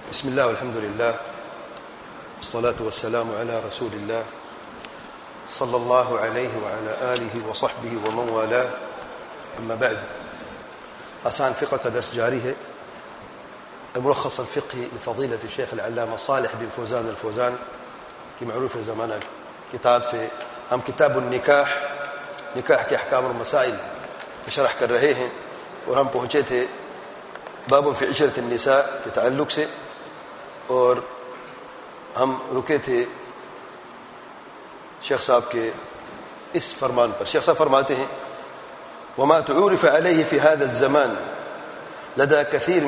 بسم الله والحمد لله والصلاة والسلام على رسول الله صلى الله عليه وعلى آله وصحبه ومن والاه أما بعد. آسان فقہ کا درس جاری ہے. الملخص الفقهي لفضيلة الشيخ العلامة صالح بن فوزان الفوزان کی معروف زمانہ کتاب سے ہم کتاب النکاح، نکاح کے احکام اور مسائل کی شرح کر رہے ہیں، اور ہم پہنچے تھے باب فی عشرۃ النساء کے تعلق سے، اور ہم رکے تھے شیخ صاحب کے اس فرمان پر. شیخ صاحب فرماتے ہیں وما تعرف عليه في هذا الزمان لدى كثير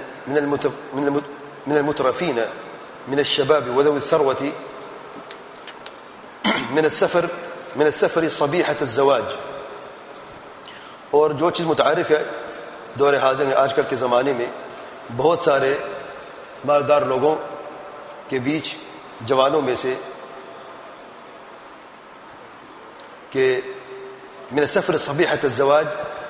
من المترفين من الشباب وذوي الثروة من السفر صبيحة الزواج. اور جو چیز متعارف ہے دور حاضر میں آج کل کے زمانے میں بہت سارے مالدار لوگوں کے بیچ جوانوں میں سے کہ من السفر صبيحة الزواج،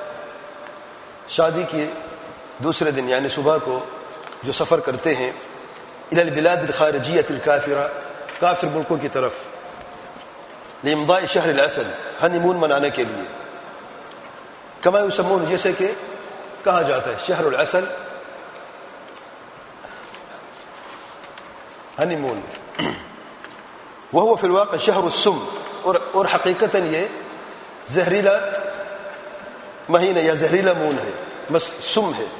شادی کے دوسرے دن یعنی صبح کو جو سفر کرتے ہیں الى البلاد الخارجية الكافرة، کافر ملکوں کی طرف، لامضاء شهر العسل، ہنی مون منانے کے لیے، کما یسمون، جیسے کہ کہا جاتا ہے شہر العسل، ہنی مون. وهو في الواقع شهر السم، اور حقیقتاً یہ زہریلا مہینہ یا زہریلا مون ہے، بس سم ہے.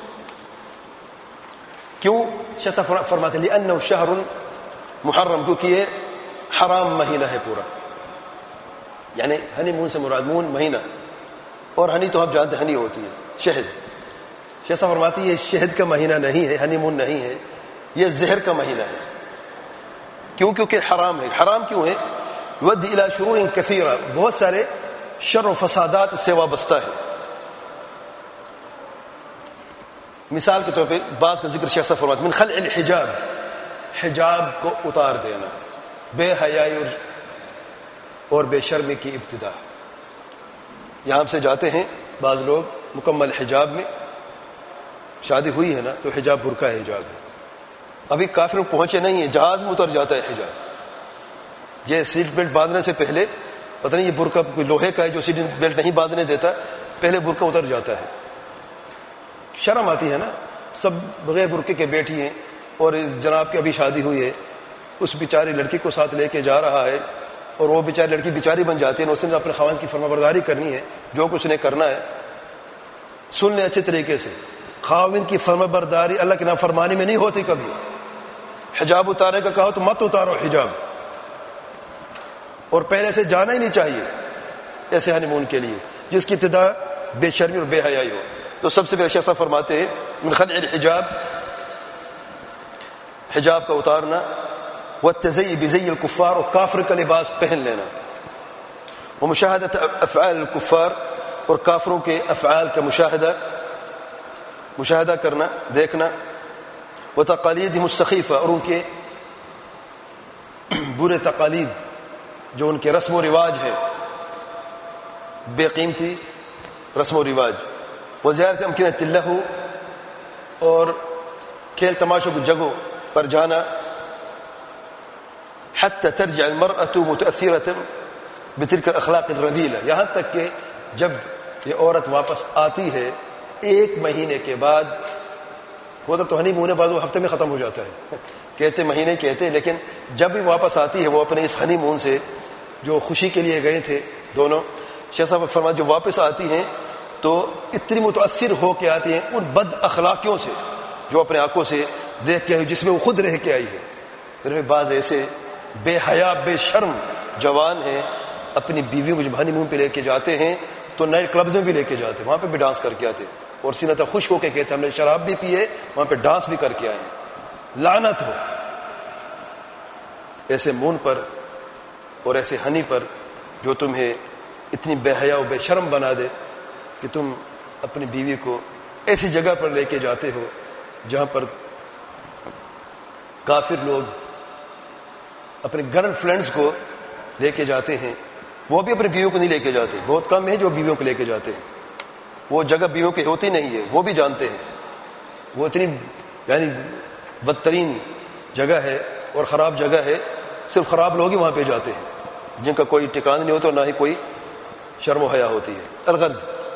کیوں؟ شیخ صاحب فرماتے ہیں لأنه شهر محرم، کیونکہ یہ حرام مہینہ ہے پورا. یعنی ہنی مون سے مراد مون مہینہ، اور ہنی تو آپ جانتے ہنی ہوتی ہے شہد. شیخ صاحب فرماتے ہیں یہ شہد کا مہینہ نہیں ہے، ہنی مون نہیں ہے، یہ زہر کا مہینہ ہے. کیوں؟ کیونکہ حرام ہے. حرام کیوں ہے؟ یؤدی الی شرور کثیرہ، بہت سارے شر و فسادات سے وابستہ ہے. مثال کے طور پہ بعض کا ذکر شیخ صاحب فرماتے ہیں من خلع الحجاب، حجاب کو اتار دینا، بے حیائی اور بے شرمی کی ابتدا. یہاں سے جاتے ہیں بعض لوگ مکمل حجاب میں، شادی ہوئی ہے نا تو حجاب برقع حجاب ہے، ابھی کافر پہنچے نہیں ہیں، جہاز میں اتر جاتا ہے حجاب. یہ سیٹ بیلٹ باندھنے سے پہلے پتہ نہیں یہ برقع کوئی لوہے کا ہے جو سیٹ بیلٹ نہیں باندھنے دیتا، پہلے برقع اتر جاتا ہے. شرم آتی ہے نا، سب بغیر برقعے کے بیٹھی ہیں، اور جناب کی ابھی شادی ہوئی ہے، اس بیچاری لڑکی کو ساتھ لے کے جا رہا ہے، اور وہ بیچاری لڑکی بیچاری بن جاتی ہے، اور اس نے اپنے خاوند کی فرمانبرداری کرنی ہے، جو کچھ نے کرنا ہے. سن لیں اچھے طریقے سے، خاوند کی فرمانبرداری اللہ کی نافرمانی میں نہیں ہوتی کبھی. حجاب اتارے کا کہو تو مت اتارو حجاب، اور پہلے سے جانا ہی نہیں چاہیے ایسے ہنی مون کے لیے جس کی ابتدا بے شرمی اور بے حیائی ہو. تو سب سے پہلے شیخ صاحب فرماتے ہیں من خلع الحجاب، حجاب کا اتارنا، والتزئی بزئی الکفار، اور کافر کا لباس پہن لینا، ومشاہدۃ افعال الکفار، اور کافروں کے افعال کا مشاہدہ کرنا، دیکھنا، وتقالیدہم السخیفہ، اور ان کے برے تقالید جو ان کے رسم و رواج ہے، بے قیمتی رسم و رواج، وزیارت امکنۃ اللہ، اور کھیل تماشوں کی جگہوں پر جانا، حتی ترجع المرأة متأثرة بتلك الاخلاق الرذیلہ، یہاں تک کہ جب یہ عورت واپس آتی ہے ایک مہینے کے بعد، ہوتا تو ہنی مون بعض ہفتے میں ختم ہو جاتا ہے، کہتے مہینے کہتے، لیکن جب بھی واپس آتی ہے وہ اپنے اس ہنی مون سے جو خوشی کے لیے گئے تھے دونوں، شیخ صاحب فرماتے جو واپس آتی ہیں تو اتنی متاثر ہو کے آتی ہیں ان بد اخلاقیوں سے جو اپنے آنکھوں سے دیکھ کے آئی، جس میں وہ خود رہ کے آئی ہے. میرے بعض ایسے بے حیا بے شرم جوان ہیں، اپنی بیوی کو جب ہنی مون پہ لے کے جاتے ہیں تو نائٹ کلبز میں بھی لے کے جاتے ہیں، وہاں پہ بھی ڈانس کر کے آتے ہیں، اور سینہ خوش ہو کے کہتے ہم نے شراب بھی پیے، وہاں پہ ڈانس بھی کر کے آئے ہیں. لعنت ہو ایسے مون پر اور ایسے ہنی پر جو تمہیں اتنی بے حیا و بے شرم بنا دے کہ تم اپنی بیوی کو ایسی جگہ پر لے کے جاتے ہو جہاں پر کافر لوگ اپنے گرل فرینڈز کو لے کے جاتے ہیں. وہ بھی اپنی بیویوں کو نہیں لے کے جاتے، بہت کم ہے جو بیویوں کو لے کے جاتے ہیں، وہ جگہ بیویوں کی ہوتی نہیں ہے، وہ بھی جانتے ہیں. وہ اتنی یعنی بدترین جگہ ہے اور خراب جگہ ہے، صرف خراب لوگ ہی وہاں پہ جاتے ہیں جن کا کوئی ٹھکانا نہیں ہوتا اور نہ ہی کوئی شرم و حیا ہوتی ہے. الغرض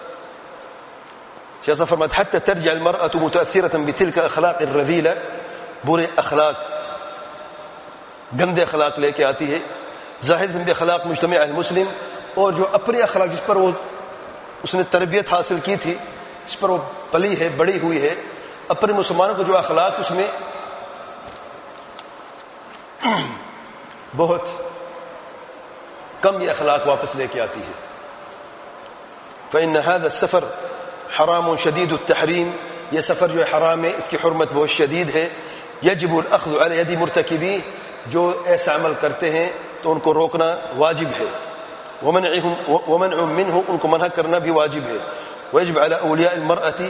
شیخ صاحب فرماتے حتى ترجع المرأة متأثرة بتلك اخلاق الرذيلة، برے اخلاق، گندے اخلاق لے کے آتی ہے، ظاہر باخلاق مجتمع المسلم، اور جو اپنے اخلاق جس پر وہ اس نے تربیت حاصل کی تھی، جس پر وہ پلی ہے، بڑی ہوئی ہے، اپنے مسلمانوں کو جو اخلاق اس میں بہت کم یہ اخلاق واپس لے کے آتی ہے. فإن هذا السفر حرام شدید التحریم، یہ سفر جو ہے حرام ہے، اس کی حرمت بہت شدید ہے. یجب الاخذ علی ید مرتکبی، جو ایسا عمل کرتے ہیں تو ان کو روکنا واجب ہے. ومنع منه، ان کو منع کرنا بھی واجب ہے. ويجب على اولیاء المرأة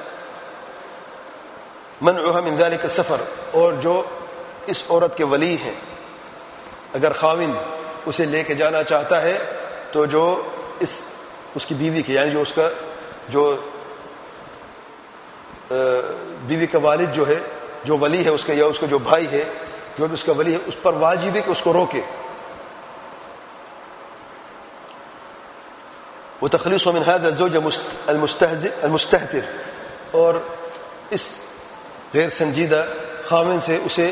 منعها من ذلك السفر، اور جو اس عورت کے ولی ہیں، اگر خاوند اسے لے کے جانا چاہتا ہے تو جو اس کی بیوی کے، یعنی جو اس کا جو بیوی کا والد جو ہے، جو ولی ہے اس کا، یا اس کا جو بھائی ہے، جو بھی اس کا ولی ہے، اس پر واجب ہے کہ اس کو روکے. وتخليص من هذا الزوج المستهتر، اور اس غیر سنجیدہ خاوند سے اسے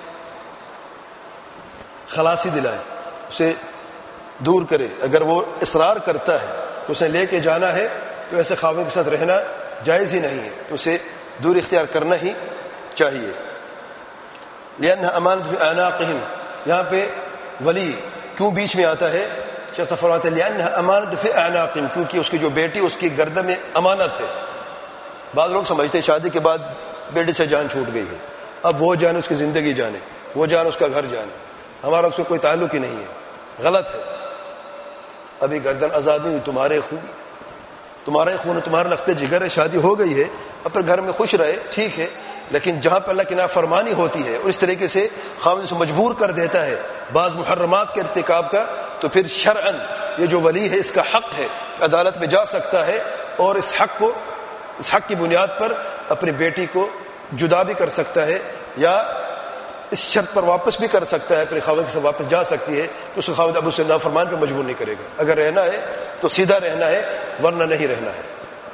خلاصی دلائے، اسے دور کرے. اگر وہ اصرار کرتا ہے تو اسے لے کے جانا ہے تو ایسے خاوند کے ساتھ رہنا جائز ہی نہیں ہے، تو اسے دور اختیار کرنا ہی چاہیے. لأنها امانة في اعناقهم، یہاں پہ ولی کیوں بیچ میں آتا ہے؟ شیخ صاحب فرماتے ہیں لأنها امانة في اعناقهم، کیونکہ اس کی جو بیٹی اس کی گردن میں امانت ہے. بعض لوگ سمجھتے ہیں شادی کے بعد بیٹی سے جان چھوٹ گئی ہے، اب وہ جان اس کی زندگی جانے، وہ جان اس کا گھر جانے، ہمارا اس سے کوئی تعلق ہی نہیں ہے. غلط ہے. ابھی گردن آزاد نہیں، تمہارے خون تمہارا لخت جگر ہے، شادی ہو گئی ہے، اپنے گھر میں خوش رہے، ٹھیک ہے. لیکن جہاں پہ اللہ کی نافرمانی ہوتی ہے اور اس طریقے سے خاوند سے مجبور کر دیتا ہے بعض محرمات کے ارتکاب کا، تو پھر شرعاً یہ جو ولی ہے اس کا حق ہے کہ عدالت میں جا سکتا ہے اور اس حق کی بنیاد پر اپنی بیٹی کو جدا بھی کر سکتا ہے، یا اس شرط پر واپس بھی کر سکتا ہے، اپنے خاوند سے واپس جا سکتی ہے تو اس خاوند اب اسے نافرمان پہ مجبور نہیں کرے گا. اگر رہنا ہے تو سیدھا رہنا ہے، ورنہ نہیں رہنا ہے.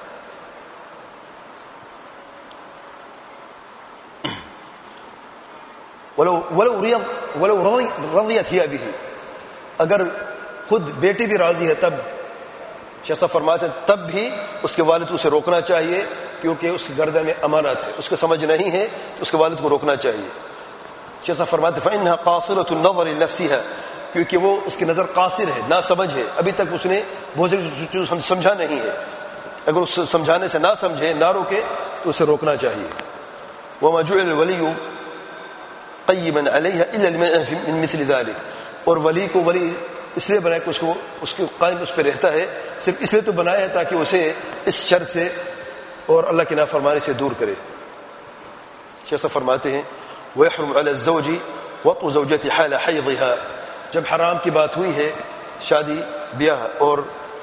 ولو رضیت ہی ابھی، اگر خود بیٹی بھی راضی ہے تب شیخ صاحب فرماتے ہیں تب بھی اس کے والد کو اسے روکنا چاہیے، کیونکہ اس کی گردن میں امانت ہے، اس کو سمجھ نہیں ہے تو اس کے والد کو روکنا چاہیے. شیخ صاحب فرماتے ہیں فإنها قاصرة النظر لنفسها، کیونکہ وہ اس کی نظر قاصر ہے، نہ سمجھ ہے، ابھی تک اس نے بہت سی چیز سمجھا نہیں ہے. اگر اس سمجھانے سے نہ سمجھے، نہ روکے تو اسے روکنا چاہیے. وما جعل الولي قيما عليها الا لمن من مثل ذلك، اور ولی کو ولی اس لیے بنایا کہ اس کے قائم اس پہ رہتا ہے، صرف اس لیے تو بنایا ہے تاکہ اسے اس شر سے اور اللہ کی نافرمانی سے دور کرے. شیخ صاحب فرماتے ہیں ويحرم على الزوج وطء زوجته حال حيضها، جب حرام کی بات ہوئی ہے شادی بیاہ اور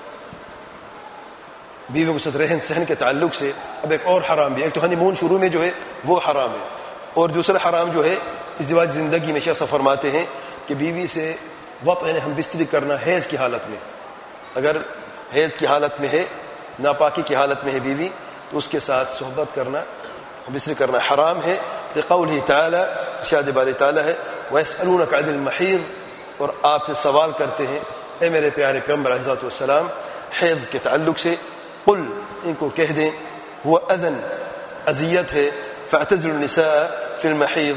بیوی کے ساتھ رہن سہن کے تعلق سے، اب ایک اور حرام بھی، ایک تو ہنی مون شروع میں جو ہے وہ حرام ہے، اور دوسرا حرام جو ہے ازدواج زندگی میں. شیخ صاحب فرماتے ہیں کہ بیوی سے وطء یعنی ہم بستری کرنا حیض کی حالت میں، اگر حیض کی حالت میں ہے، ناپاکی کی حالت میں ہے بیوی، تو اس کے ساتھ صحبت کرنا، بستری کرنا حرام ہے. لقوله تعالی، ارشاد باری تعالی ہے وَيَسْأَلُونَكَ عَنِ الْمَحِيضِ، اور آپ سے سوال کرتے ہیں اے میرے پیارے پیغمبر علیہ الصلوۃ والسلام حیض کے تعلق سے. قل، ان کو کہہ دیں وہ اذن، اذیت ہے، فاعتزلوا النساء فی المحیض،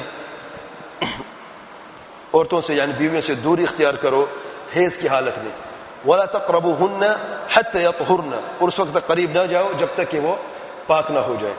عورتوں سے یعنی بیویوں سے دوری اختیار کرو حیض کی حالت میں. ولا تقربوهن حتى يطهرن، اور اس وقت تک قریب نہ جاؤ جب تک کہ وہ پاک نہ ہو جائے.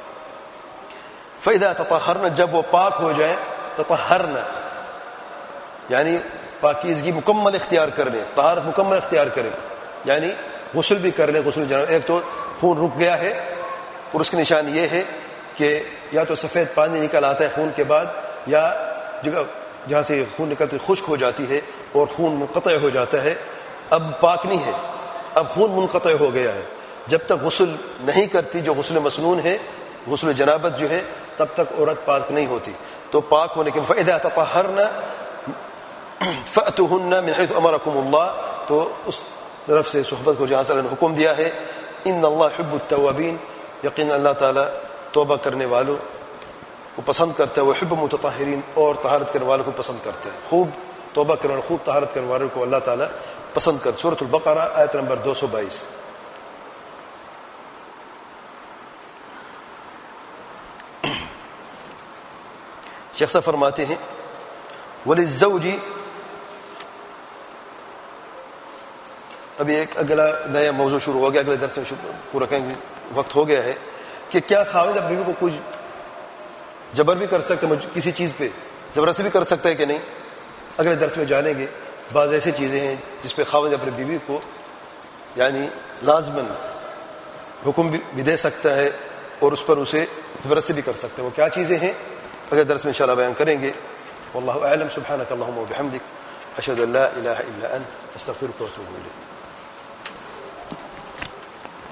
فإذا تطهرن، جب وہ پاک ہو جائیں، تطہرن یعنی پاکیزگی مکمل اختیار کر لیں، طہارت مکمل اختیار کریں، یعنی غسل بھی کر لیں. غسل جناب، ایک تو خون رک گیا ہے اور اس کی نشان یہ ہے کہ یا تو سفید پانی نکل آتا ہے خون کے بعد، یا جگہ جہاں سے خون نکلتی خشک ہو جاتی ہے اور خون منقطع ہو جاتا ہے. اب پاک نہیں ہے، اب خون منقطع ہو گیا ہے. جب تک غسل نہیں کرتی جو غسل مسنون ہے، غسل جنابت جو ہے، تب تک عورت پاک نہیں ہوتی. تو پاک ہونے کے فَإِذَا تَطَهَّرْنَ فَأْتُوهُنَّ مِنْ حَيْثُ أَمَرَكُمُ اللَّهُ. تو اس طرف سے صحبت کو جہاں سے اللہ نے حکم دیا ہے. ان اللہ حب التوابین، یقینا اللہ تعالیٰ توبہ کرنے والوں کو پسند کرتا ہے. وہ حب متطہرین، اور طہارت کرنے والوں کو پسند کرتا ہے. خوب توبہ کرنے والوں، خوب طہارت کرنے والوں کو اللہ تعالیٰ پسند کرتا. سورۃ البقرہ آیت نمبر 222. شیخ صاحب فرماتے ہیں وَلِلزَّوْجِ. ابھی ایک اگلا نیا موضوع شروع ہو گیا، اگلے درس میں پورا کہیں گے، وقت ہو گیا ہے کہ کیا خاوند اپنی بیوی کو کچھ جبر بھی کر سکتا ہے، کسی چیز پہ زبردستی بھی کر سکتا ہے کہ نہیں. اگلے درس میں جانیں گے بعض ایسی چیزیں ہیں جس پہ خاوند اپنی بیوی کو یعنی لازماً حکم بھی دے سکتا ہے اور اس پر اسے زبردستی بھی کر سکتا ہے. وہ کیا چیزیں ہیں اگلے درس میں انشاءاللہ بیان کریں گے. واللہ اعلم. سبحانک اللہم و بحمدک، اشہد ان لا الہ الا انت، استغفرک و اتوب الیک.